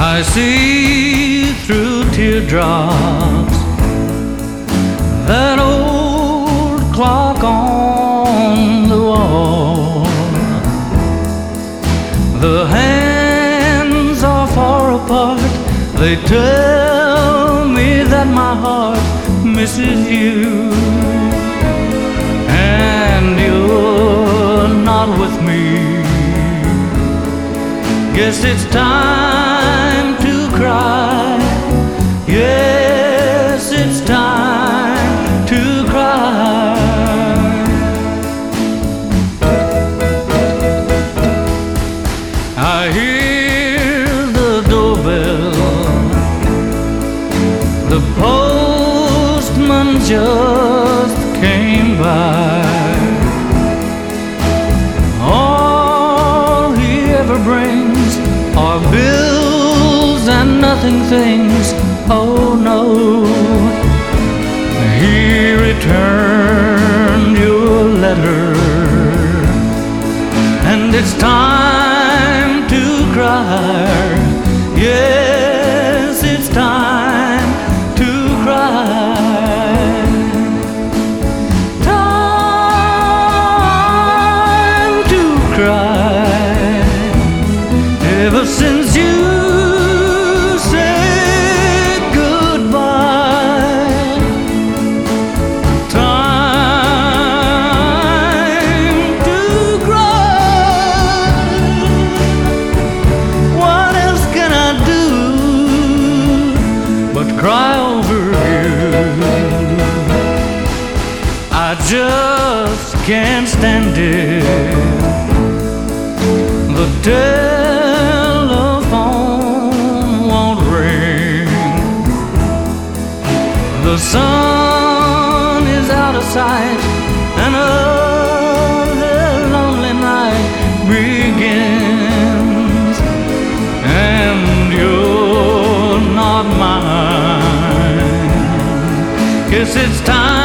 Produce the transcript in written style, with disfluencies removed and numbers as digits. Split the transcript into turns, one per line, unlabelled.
I see through teardrops that old clock on the wall. The hands are far apart. They tell me that my heart misses you, and you're not with me. Guess it's time to cry. Yes, it's time to cry. I hear the doorbell. The postman just came by. All he ever brings are bills and nothing things. Oh no, he returned your letter, and it's time to cry. Yes, it's time to cry. Time to cry. Ever since you said goodbye, time to cry. What else can I do but cry over you? I just can't stand it. The telephone won't ring. The sun is out of sight, and another lonely night begins, and you're not mine. Guess it's time